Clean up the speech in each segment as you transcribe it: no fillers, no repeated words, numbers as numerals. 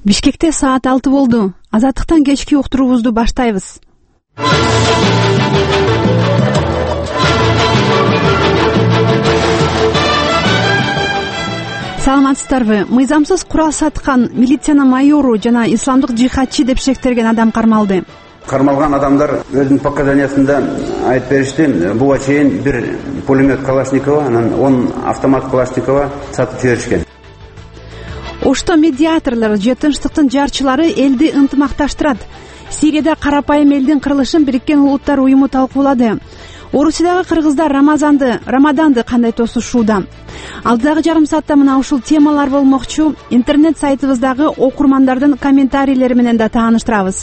Бишкекте саат 6 болду. Азаттыктан кечки уктуруубузду баштайбыз. Саламатсыздарбы? Мыйзамсыз курал саткан милициянын майору жана исламдык жихадчы деп шектелген адам кармалды. Кармалган адамдар өзүнүн показаниясында айтып беришти. Буга чейин бир пулемет Калашникова, анан 10 автомат Калашникова сатып жиберишкен. Ошто медиаторлор же тынчтыктын жарчылары элди ынтымакташтырат. Сирияда карапайым элдин кырылышын Бириккен Улуттар уюму талкуулады. Орусиядагы кыргыздар Рамаданды кандай тосушууда? Алдагы жарым саатта мына ушул темалар болмокчу. Интернет сайтыбыздагы окурмандардын комментарийлери менен да тааныштырабыз.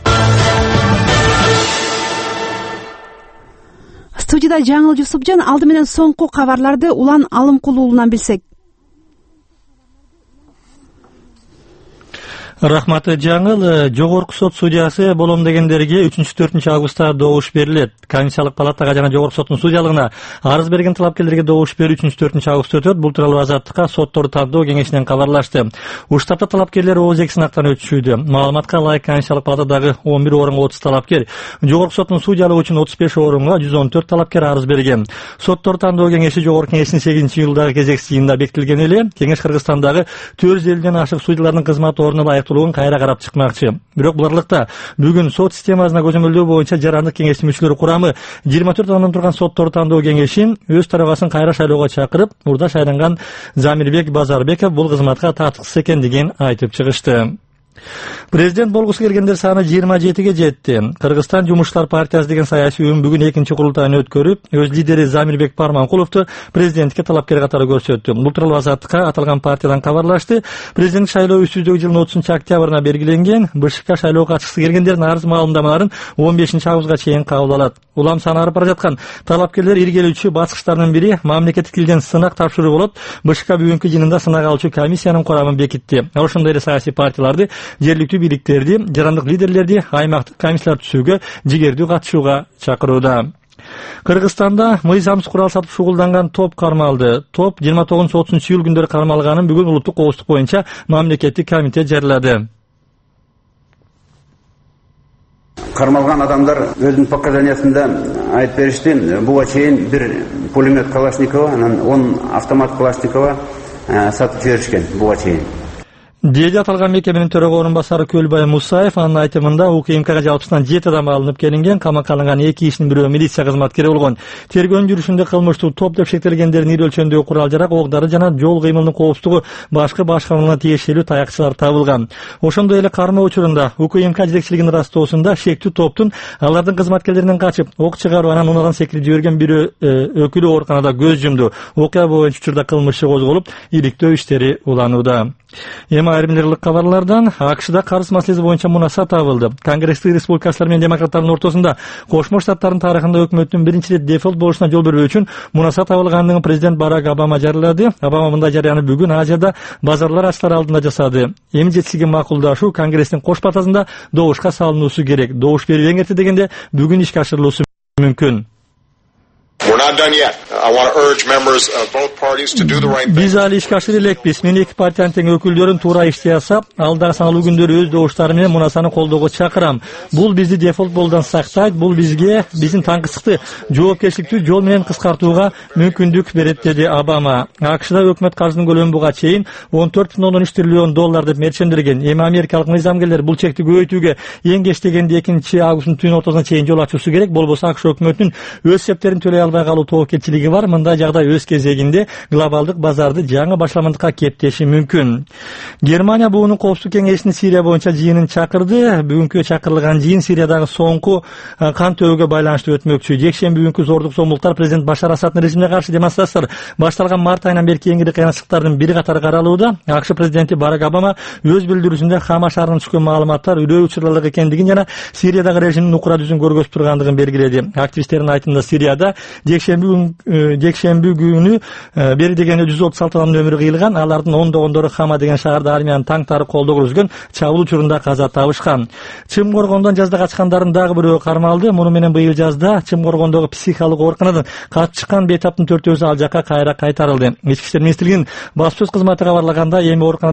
Студияда Жаңыл Жусупжан, алды менен соңку кабарларды Улан Алымкулуулунан билсек. Рахматы Жаңыл, Жогорку сот судьясы болом дегендерге 3-4 августта добуш берилет. Комиссиялык палатага жана Жогорку соттун судьялыгына арыз берген талапкерлерге добуш берүү 3-4 августта өтөт. Бул тууралуу Азаттыкка сотторду тандоо кеңешинен кабарлашты. Уштапта талапкерлер ооз эки сынактан өтүшүүдө. Маалыматка ылайык комиссиялык палатадагы 11 орунга 30 талапкер, Жогорку соттун судьялыгы үчүн 35 орунга 114 талапкер арыз берген. Сотторду тандоо кеңеши Жогорку кеңештин 8-июлдагы кезекчи жыйынында бекитилген эле. Кеңеш Кыргызстандагы 450ден ашык судьялардын кызмат ордуна лайыктуулугун кайра карап чыкмакчы. Бирок буларлыкта бүгүн сот системасына көзөмөлдөө боюнча жарандык кеңештин мүчөлөрү курамы 24 адамдан турган сотторду тандоо кеңешин өз төрагасын кайра шайлоого чакырып, мурда шайланган Замирбек Базарбеков бул кызматка татыксыз экендигин айтып чыгышты. Президент болгусу келгендер саны 27ге жетти. Кыргызстан Жумушчулар партиясы деген саясий уюм бүгүн экинчи курултайын өткөрүп, өз лидери Замирбек Парманкуловду президентке талапкер катары көрсөттү. Бул тууралуу Азаттыкка аталган партиядан кабарлашты. Президент шайлоо өтүүсүздөгү жылдын 30-октябрына белгиленген. БШК шайлоого катышкысы келгендердин арыз маалымдамаларын 15-августка чейин кабыл алат. Улам саны арып бара жаткан талапкерлер иргелүүчү баскычтардын бири мамлекеттик тилден сынак тапшыруу болот. БШК бүгүнкү жыйынында сынак алуучу комиссиянын курамын бекитти. Ошондой эле саясий партияларды, жергиликтүү бийликтерди, жарандык лидерлерди аймактык комиссиялар түзүүгө, жигердүү катышууга чакырууда. Кыргызстанда мыйзамсыз курал сатып шугулданган топ кармалды. Топ 29-30 июль күндөрү кармалганын бүгүн улуттук коопсуздук боюнча мамлекеттик комитет жарыялады. Кармалган адамдар өзүнүн показаниясында айтып беришти. Буга чейин бир пулемет Калашникова, анан 10 автомат Калашникова сатып жиберишкен буга чейин. Деди аталган мекеменин төрөгө орун басары Көлбай Мусаев анын айтымында УКМКга жалпысынан 7 адам алынып келинген, камакка алынган 2 кишинин бирөө милиция кызматкери болгон. Тергөөнүн жүрүшүндө кылмыштуу топ деп шектелгендердин ири өлчөмдөгү курал-жарак, оокдары жана жол кыймылынын коопсуздугу башкы башкармаларына тиешелүү таякчылар табылган. Ошондой эле кармоо учурунда УКМК жетекчилигинин ырастоосунда шектүү топтун алардын кызматкерлеринен качып, ок чыгарып, анан унадан секирип жиберген бирөө өкүлү ооруканада көз жумду. Окуя боюнча учурда кылмыш иши козголуп, иликтөө иштери уланууда. Айрым ылык кабарлардан АКШда карыз маселеси боюнча мунаса табылды. Конгресстик республикачылар менен демократтардын ортосунда Кошмо Штаттардын тарыхында өкмөттүн биринчи рет дефолт болушуна жол бербөө үчүн мунаса табылгандыгын президент Барак Обама жарыялады. Обама мындай жарыяны бүгүн Азияда базарлар ачылар алдында жасады. Эми жетишиге макулдашуу Конгресстин кош палатасында добушка салынуусу керек. Добуш берүү эң эрте дегенде бүгүн ишке ашырылуусу мүмкүн. Биз али ишке ашыра элекпиз. Мен эки партиянын тең өкүлдөрүн туура иштей алса, алдағы саналуу күндөрү өз добуштары менен мунасаны колдоого чакырам. Бул бизди дефолт болудан сактайт, бул бизге биздин таңкысыкты жоопкерчиликтүү жол менен кыскартууга мүмкүндүк берет, деди Обама. АКШда өкмөт каржынын көлөмү буга чейин 14,3 триллион доллар деп мерчендирген. Эми америкалык мыйзамгерлер бул чекти көбөйтүүгө эң кеч дегенде 2-августтун түн ортосуна чейин жол ачуусу керек. Болбосо АКШ өкмөтүнүн өз септерин төлөй албай калуу тобокелчилиги бар. Мындай жагдай өз кезегинде глобалдык базарды жаңы башламандыкка кептеши мүмкүн. Германия буунун коопсуздук кеңешинин Сирия боюнча жыйынын чакырды. Бүгүнкү чакырылган жыйын Сириядагы соңку кан төгүүгө байланыштуу өтмөкчү. Жекшемби бүгүнкү зордук зомбулуктар президент Башар Асаддын режимине каршы демонстрациялар башталган март айынан бери кеңири кыйынчылыктардын бири катары каралууда. АКШ президенти Барак Обама өз билдирүүсүндө Хама шаарынан түшкөн маалыматтар үрөө учурларлык экендигин жана Сириядагы режимдин укура жүзүн көргөзүп тургандыгын белгиледи. Активисттердин айтымында Сирияда жекшемби күнү бери дегенде 136 адамдын өмүрү кыйылган. Алардын ондогондору Хама деген шаарда армиянын танктары колдо көргөзгөн чабуул учурунда каза табышкан. Чым коргондон жазда качкандардын дагы бирөө кармалды. Муну менен быйыл жазда Чым коргондогу психикалык ооруканадан качып чыккан бейтаптын 4-өзү ал жакка кайра кайтарылды. Ички иштер министрлигинин баспасөз кызматы кабарлаганда, эми ооруканада